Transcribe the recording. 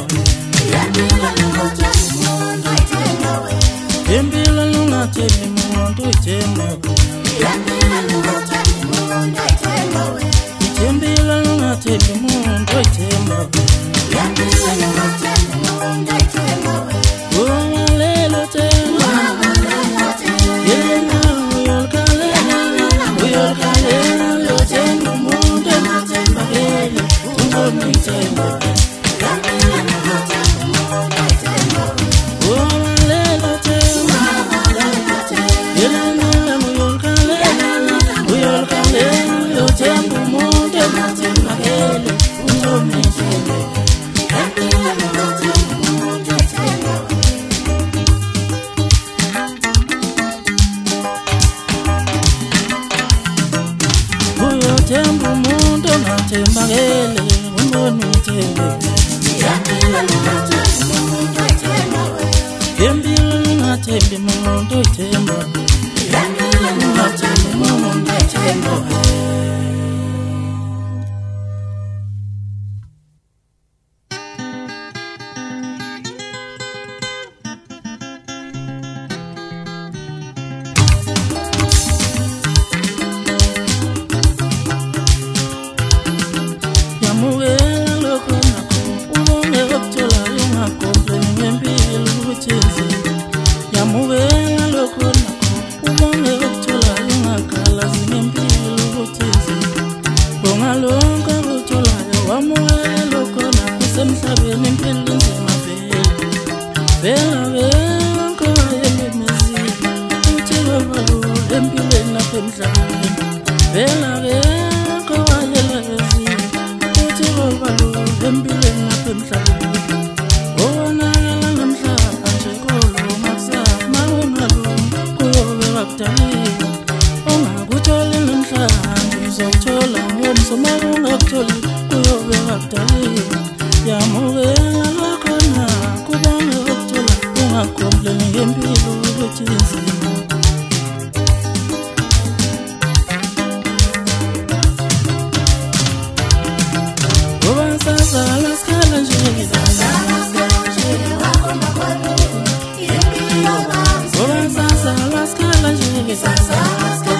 Impilo lungathembi umuntu ithemba Impilo lungathembi umuntu ithemba Lelo themba Yena uyolkalela Lo themba umuntu ethemba Umuntu ithemba Tembu mundo ngathembakele umbone uthembe Impilo ngathembi umuntu ithemba ngathembi umuntu ithemba Emhlabeni impilo nzima vela koyemezi uthi babalule empilweni lapha emhlabeni vela koyemezi uthi babalule empilweni lapha emhlabeni onakala namhlanje koloma kusama ungalungi kuyobe bakudalile ongakutholi namhlanje uzawuthola ngomsomo ungakutholi kuyobe bakudalile Yamukela lakhona kubona ukuthola ungakompleni ngempilo ukuthi inzima Ngoba sasala skhala nje Ngoba sasala skhala nje